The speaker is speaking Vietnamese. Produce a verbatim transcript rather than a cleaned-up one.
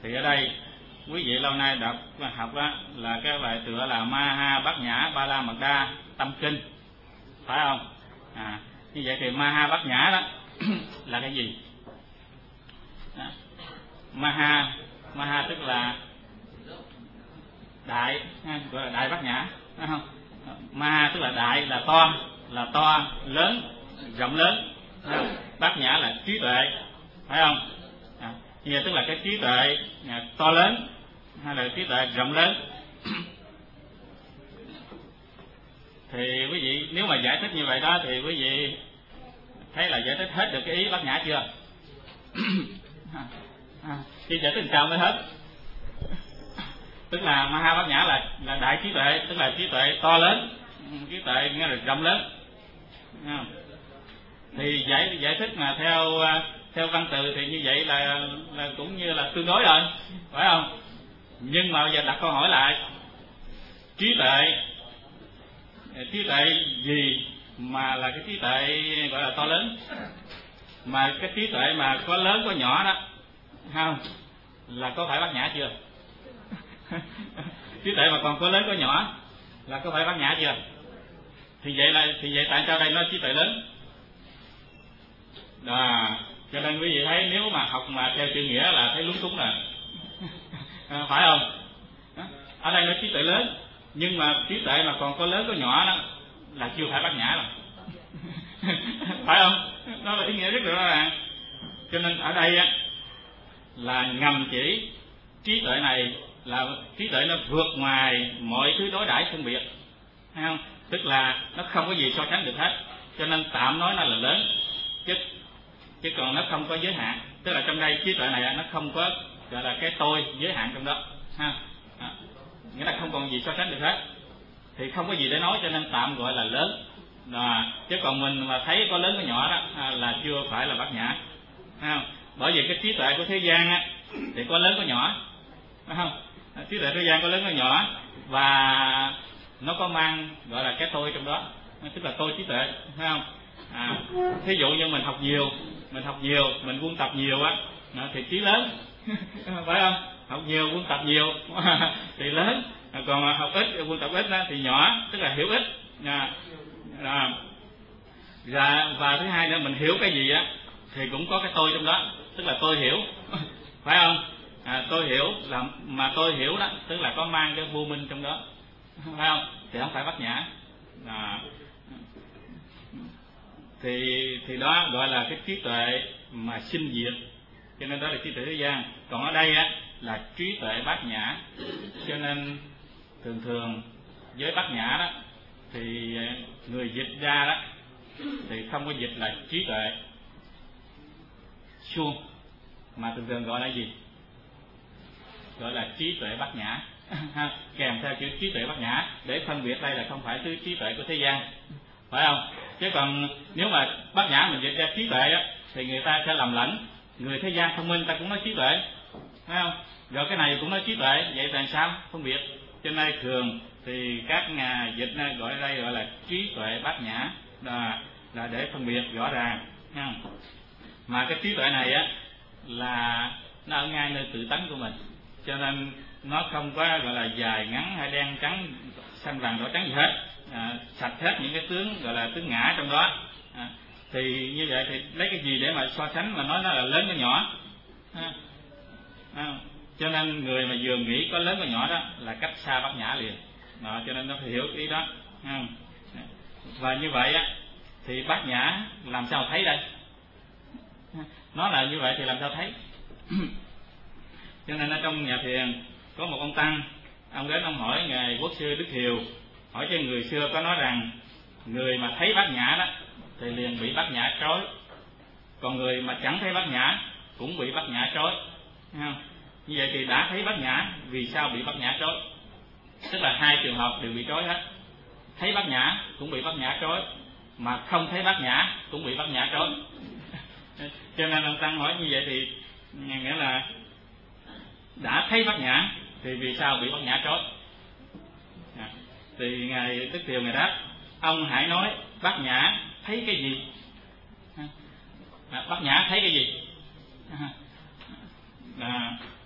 Thì ở đây quý vị lâu nay đọc học đó là cái bài tựa là Ma Ha Bát Nhã Ba La Mật Đa Tâm Kinh, phải không? À, như vậy thì Ma Ha Bát Nhã đó là cái gì? Đó. Ma Ha, Ma Ha tức là đại, gọi là đại bát nhã, phải không? Ma Ha tức là đại, là to, là to, lớn, rộng lớn. Bát nhã là trí tuệ, phải không? À, như vậy tức là cái trí tuệ à, to lớn hay là trí tuệ rộng lớn. Thì quý vị nếu mà giải thích như vậy đó thì quý vị thấy là giải thích hết được cái ý bát nhã chưa? À, khi giải thích sao mới hết? Tức là Ma Ha Bát Nhã là là đại trí tuệ, tức là trí tuệ to lớn, trí tuệ nghĩa là rộng lớn. À, thì giải giải thích mà theo theo văn từ thì như vậy là, là cũng như là tương đối rồi, phải không? Nhưng mà bây giờ đặt câu hỏi lại, trí tuệ trí tuệ gì mà là cái trí tuệ gọi là to lớn? Mà cái trí tuệ mà có lớn có nhỏ đó, không là có phải bát nhã chưa? Trí tuệ mà còn có lớn có nhỏ là có phải bát nhã chưa? Thì vậy là thì vậy tại sao đây nói trí tuệ lớn? À, cho nên quý vị thấy nếu mà học mà theo chữ nghĩa là thấy lúng túng rồi, à, phải không? Ở đây nói trí tuệ lớn, nhưng mà trí tuệ mà còn có lớn có nhỏ đó là chưa phải bát nhã rồi. Phải không? Đó là ý nghĩa rất là rõ ràng. Cho nên ở đây á là ngầm chỉ trí tuệ này là trí tuệ nó vượt ngoài mọi thứ đối đãi phân biệt, thấy không? Tức là nó không có gì so sánh được hết, cho nên tạm nói nó là lớn, chứ chứ còn nó không có giới hạn. Tức là trong đây trí tuệ này nó không có gọi là cái tôi giới hạn trong đó, ha. À, nghĩa là không còn gì so sánh được hết, thì không có gì để nói, cho nên tạm gọi là lớn. À, chứ còn mình mà thấy có lớn có nhỏ đó à, là chưa phải là bát nhã, thấy không? Bởi vì cái trí tuệ của thế gian á thì có lớn có nhỏ, phải không? Trí tuệ thế gian có lớn có nhỏ và nó có mang gọi là cái tôi trong đó, tức là tôi trí tuệ, phải không? À, thí dụ như mình học nhiều, mình học nhiều, mình quân tập nhiều á thì trí lớn, phải không? Học nhiều quân tập nhiều thì lớn, còn học ít quân tập ít đó, thì nhỏ, tức là hiểu ít. À, à, và, và thứ hai nữa, mình hiểu cái gì á thì cũng có cái tôi trong đó, tức là tôi hiểu, phải không? À, tôi hiểu là mà tôi hiểu đó, tức là có mang cái vô minh trong đó, phải không? Thì không phải bát nhã. À, thì thì đó gọi là cái trí tuệ mà sinh diệt, cho nên đó là trí tuệ thế gian. Còn ở đây á là trí tuệ bát nhã, cho nên thường thường với bát nhã đó thì người dịch ra đó thì không có dịch là trí tuệ suông, mà thường thường gọi là gì? Gọi là trí tuệ bát nhã, kèm theo chữ trí tuệ bát nhã để phân biệt đây là không phải thứ trí tuệ của thế gian, phải không? Chứ còn nếu mà bát nhã mình dịch ra trí tuệ á thì người ta sẽ lầm lẫn, người thế gian thông minh ta cũng nói trí tuệ, phải không? Rồi cái này cũng nói trí tuệ, vậy tại sao phân biệt? Cho nên thường thì các nhà dịch gọi đây gọi là trí tuệ bát nhã, là, là để phân biệt rõ ràng, không? Mà cái trí tuệ này á là nó ở ngay nơi tự tánh của mình, cho nên nó không có gọi là dài ngắn hay đen trắng xanh vàng đỏ trắng gì hết, à, sạch hết những cái tướng gọi là tướng ngã trong đó. À, thì như vậy thì lấy cái gì để mà so sánh mà nói nó là lớn có nhỏ? À, à, cho nên người mà vừa nghĩ có lớn có nhỏ đó là cách xa bát nhã liền. Đó, cho nên nó phải hiểu ý đó. À, và như vậy á thì bát nhã làm sao thấy đây? Nó là như vậy thì làm sao thấy? Cho nên ở trong nhà thiền có một ông tăng, ông đến ông hỏi ngài Quốc sư Đức Thiều, hỏi cho người xưa có nói rằng người mà thấy bát nhã đó thì liền bị bát nhã trói, còn người mà chẳng thấy bát nhã cũng bị bát nhã trói. Như vậy thì đã thấy bát nhã, vì sao bị bát nhã trói? Tức là hai trường hợp đều bị trói hết, thấy bát nhã cũng bị bát nhã trói, mà không thấy bát nhã cũng bị bát nhã trói. Cho nên ông tăng hỏi như vậy thì nghĩa là đã thấy bát nhã thì vì sao bị bát nhã trói? À, thì ngài Tức Thiều ngài đáp: ông hãy nói bát nhã thấy cái gì? À, bát nhã thấy cái gì? À,